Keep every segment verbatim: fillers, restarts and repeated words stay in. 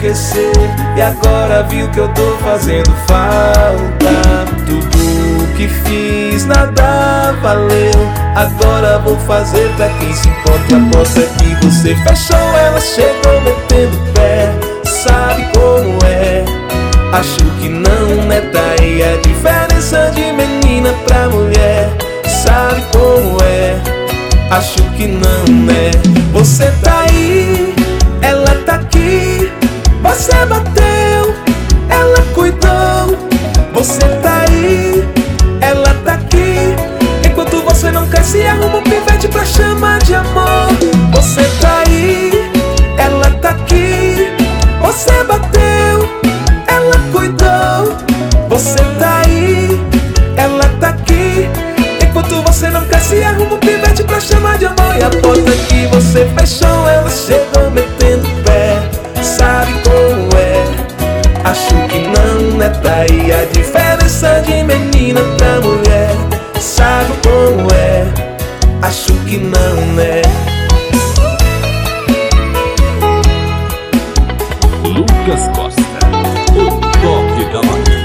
esquecer, e agora viu que eu tô fazendo falta. Tudo que fiz nada valeu, agora vou fazer pra quem se importa. A porta que você fechou, ela chegou metendo o pé. Sabe como é? Acho que não é daí a diferença de menina pra mulher. Sabe como é? Acho que não é. Você tá aí, ela tá aqui. Você bateu, ela cuidou. Você tá aí, ela tá aqui. Enquanto você não quer, se arruma um pivete pra chamar de amor. Você tá aí, ela tá aqui. Você bateu, ela cuidou. Você tá aí, ela tá aqui. Enquanto você não quer, se arruma um pivete pra chamar de amor. E a porta que você fechou, ela chegou metendo o pé. Sabe como é? Acho que não é daí a diferença de menina pra mulher. Sabe como é? Acho que não é. Lucas Costa, o toque da magia.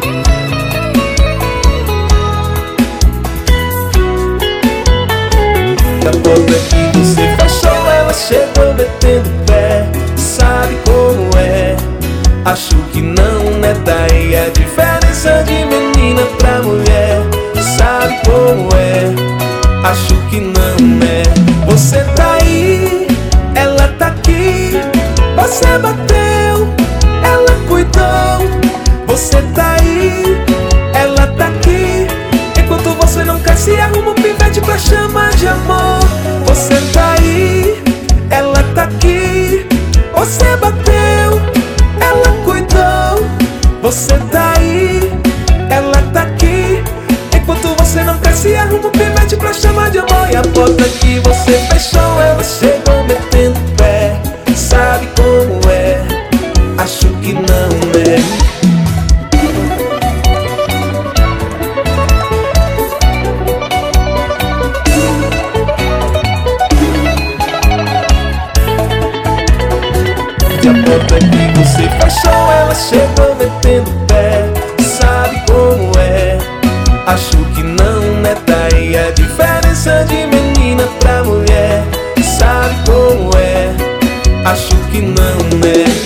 A porta que você fechou, ela chegou metendo o pé. Sabe como é? Acho que não é daí a diferença de menina pra mulher. Sabe como é? Acho que não é. Você tá aí, ela tá aqui. Você bateu, ela cuidou. Você tá aí, ela tá aqui. Enquanto você não quer, se arruma um pivete pra chamar de amor. Você tá aí, ela tá aqui. Você bateu, ela cuidou. Você tá aí, ela tá aqui. Enquanto você não quer, se arruma um pivete pra chamar de amor. E a porta que você fechou, ela chegou metendo o pé. Sabe como é? Acho que não é. E a porta que você fechou, ela chegou metendo o pé. Sabe como é? Acho que não é daí a diferença de menina pra mulher. Sabe como é? Acho que não é.